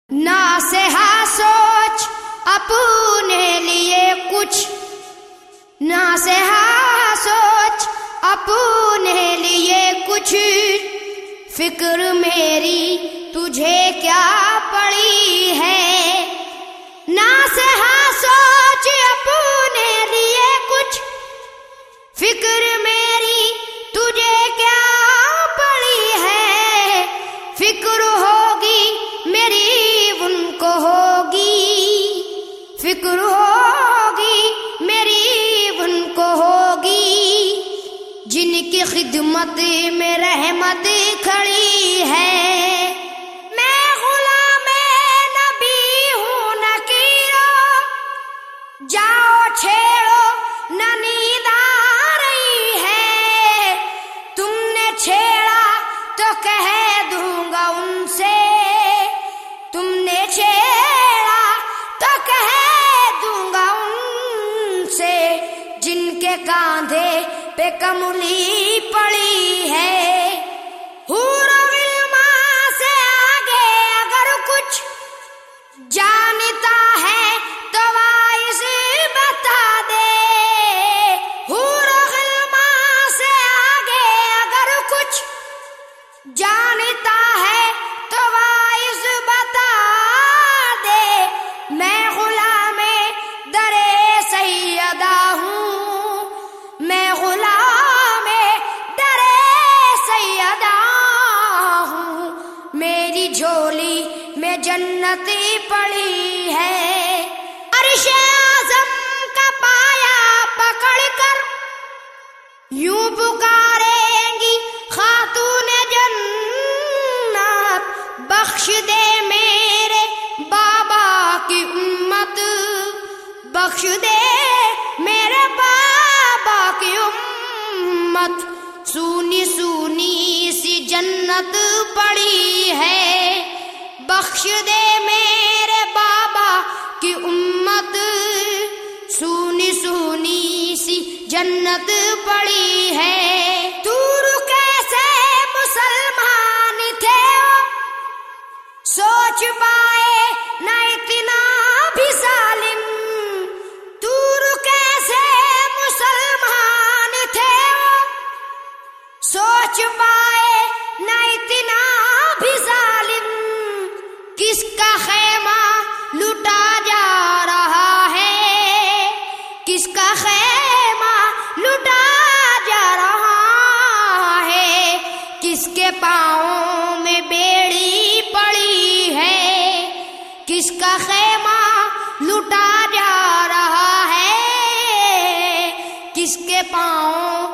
ناصحہ سوچ اپنے لیے کچھ، ناصحہ سوچ اپنے لیے کچھ، فکر میری تجھے کیا پڑی ہے۔ ناصحہ سوچ اپنے لیے کچھ، فکر میری تجھے کیا پڑی ہے۔ فکر ہوگی میری ان کو ہوگی، فکر ہوگی میری ان کو ہوگی، جن کی خدمت میں رحمت کھڑی ہے۔ میں غلام نبی ہوں نکیرو، جاؤ چھیڑو نہ نیند آ رہی ہے۔ تم نے چھیڑا تو کہہ دوں گا ان سے، تم نے چھیڑا تو کہہ دوں گا ان سے، جن کے کاندھے پہ کملی پڑی ہے۔ حور و غلمان سے آگے اگر کچھ جانتا ہے تو وائس بتا دے۔ حور و غلمان سے آگے اگر کچھ جانتا ہے تو وائس بتا دے۔ میں غلام در سیدہ ہوں، میں غلام در سیدہ ہوں، میری جھولی میں جنت پڑی ہے۔ عرش اعظم کا پایا پکڑ کر یوں پکاریں گی خاتون جنت، بخش دے میرے بابا کی امت، بخش دے میرے بابا کی امت۔ سونی سونی سی جنت پڑی ہے، بخش دے میرے بابا کی امت، سونی سونی سی جنت پڑی ہے۔ دور کیسے مسلمان تھے سوچ پائے نہ اتنا بھی ظالم، دور کیسے مسلمان تھے سوچ پائے نہ اتنا بھی ظالم۔ کس کا خیمہ لوٹا جا رہا ہے، کس کا خیمہ لوٹا جا رہا ہے، کس کے پاؤں میں بیڑی پڑی ہے، کس کا خیمہ لوٹا جا رہا ہے، کس کے پاؤں